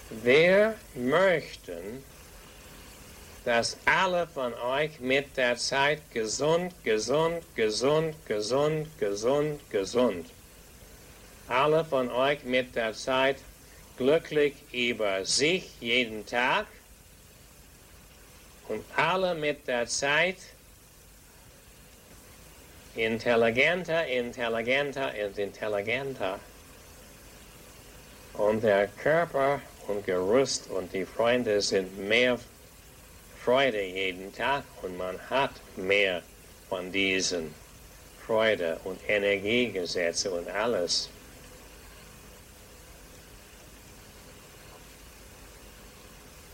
Wir möchten, dass alle von euch mit der Zeit gesund, gesund, gesund, gesund, gesund, gesund. Alle von euch mit der Zeit glücklich über sich jeden Tag und alle mit der Zeit intelligenter, intelligenter und intelligenter. Und der Körper und Gerüst und die Freunde sind mehr Freude jeden Tag und man hat mehr von diesen Freude und Energiegesetze und alles.